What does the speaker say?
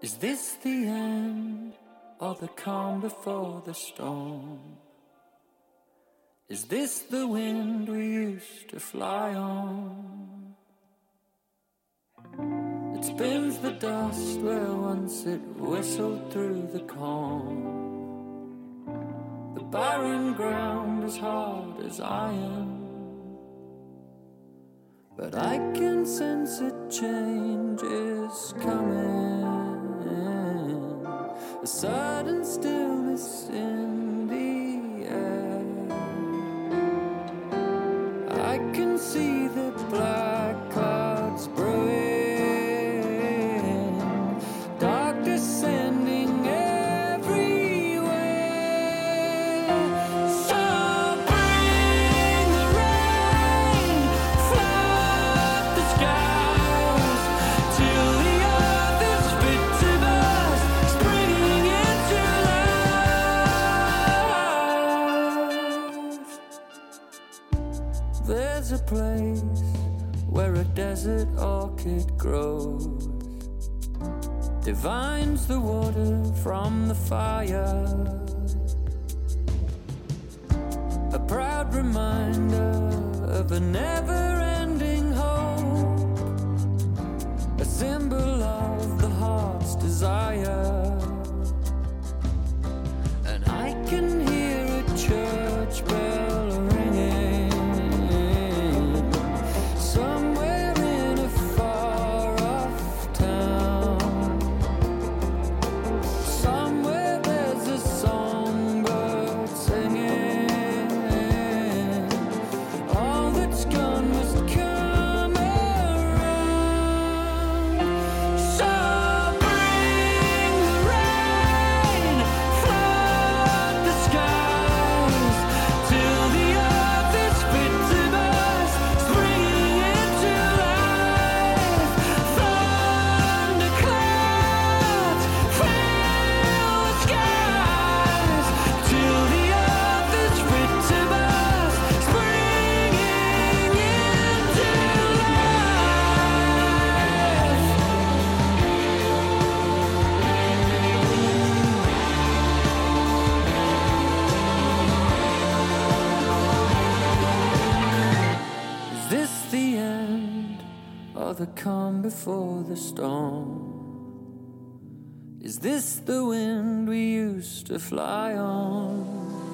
Is this the end or the calm before the storm? Is this the wind we used to fly on? It spins the dust where once it whistled through the calm. The barren ground as hard as iron, but I can sense a change is coming. A sudden stillness in the air. I can see the black clouds brewing, dark descending everywhere. So bring the rain, flood the skies, till the earth is fit to burst, springing into life. There's a place where a desert orchid grows, divines the water from the fire, a proud reminder of a never-ending hope, a symbol of the heart's desire. And I can hear a church bell ringing somewhere in a far-off town. Somewhere there's a songbird singing. All that's gone must come around. So bring the rain, flood the skies, till the earth is fit to burst, springing into life. Thunderclouds fill the skies, till the earth is fit to burst, springing into life. Is this the end or the calm before the storm? Is this the wind we used to fly on?